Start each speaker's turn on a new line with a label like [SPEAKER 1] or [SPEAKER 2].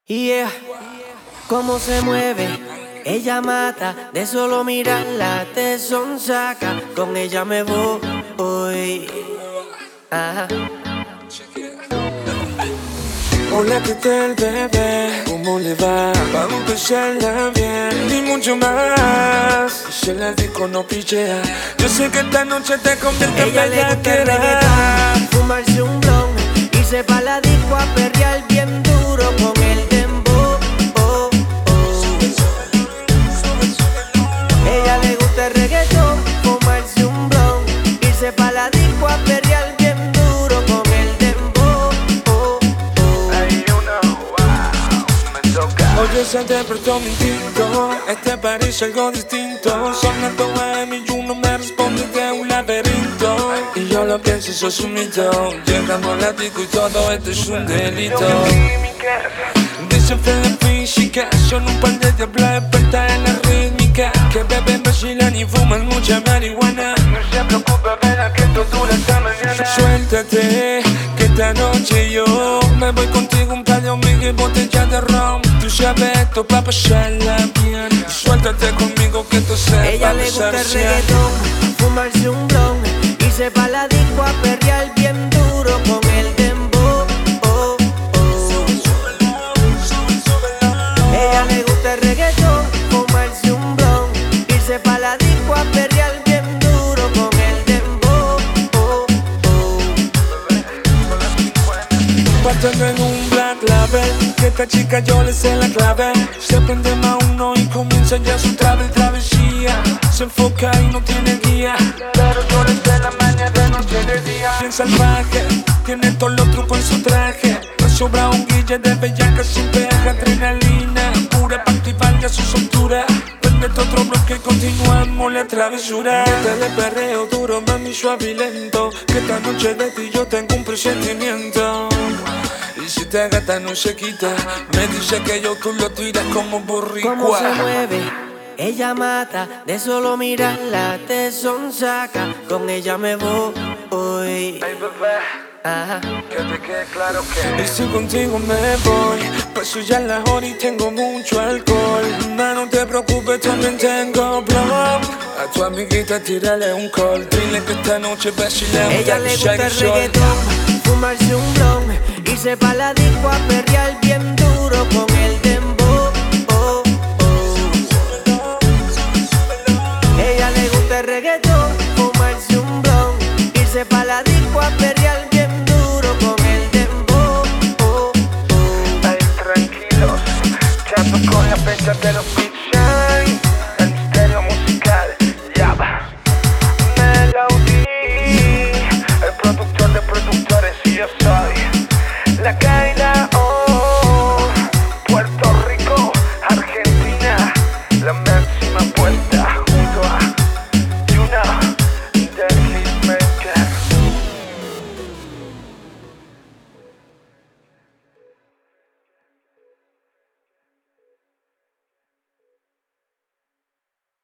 [SPEAKER 1] Yeah, cómo se mueve, ella mata, de solo mirarla te sonsaca. Con ella me voy. Ajá.
[SPEAKER 2] Hola, ¿qué tal, bebé? ¿Cómo le va? Vamos a empezarla bien y mucho más. Se la disco no pichea. Yo sé que esta noche te convierte en
[SPEAKER 1] ella le gusta el reggaetón, fumarse un blon, irse pa' la disco a perrear bien duro con el dembow. Ella le gusta el reggaetón, fumarse un blon, irse pa' la disco a perrear bien duro con el dembow.
[SPEAKER 2] Oye, se despertó mi instinto. Este parece algo distinto. Sonando a mí y uno me responde de un laberinto. Y yo lo pienso, eso es un mito. Llegamos al disco y todo esto es un delito. Dicen la física, son un par de diablos expertas en la rítmica. Que beben, vacilan y fuman mucha marihuana. No se preocupe, verá que esto dura hasta mañana. Suéltate, que esta noche yo me voy contigo un par de amigos y botellas de ron. Tú sabes esto pa' pasarla bien. Suéltate conmigo que esto se va a
[SPEAKER 1] ella le gusta el reggaetón, fumarse un blon, irse pa' la disco a perrear bien duro con el dembow. Ella le gusta el reggaetón, fumarse un blon, irse pa' la disco a perrear bien duro con el dembow.
[SPEAKER 2] Pasando en un black label, que esta chica yo le sé la clave. Se prende más uno y comienza ya su travesía. Se enfoca y no tiene guía, pero yo le sé la maña de noche y de día. Bien salvaje, tiene todos los trucos en su traje. Me sobra un guille de bellaca sin peaje, adrenalina pura pa' activar ya su soltura. Prendete otro bloque y continuamos la travesura. Dale perreo duro, mami, suave y lento. Que esta noche de ti yo tengo un presentimiento. Y si te agata no se quita, me dice que yo tú lo tiras como boricua.
[SPEAKER 1] Cómo se mueve, ella mata, de solo mirarla te sonsaca. Con ella me voy.
[SPEAKER 2] Ay, bebé,
[SPEAKER 1] Ajá.
[SPEAKER 2] que te quede claro que y si contigo me voy, paso ya la hora y tengo mucho alcohol. Ma, no te preocupes, también tengo blog. A tu amiguita tírale un call, dile que esta noche vacilamos.
[SPEAKER 1] Ella le gusta el reggaetón, fumarse un blon, irse pa' la disco a perrear bien duro con el dembow. Ella le gusta el reggaetón, fumarse un blon, irse pa' la disco a perrear bien duro con el dembow.
[SPEAKER 2] Ay, tranquilos, chato con la fecha de los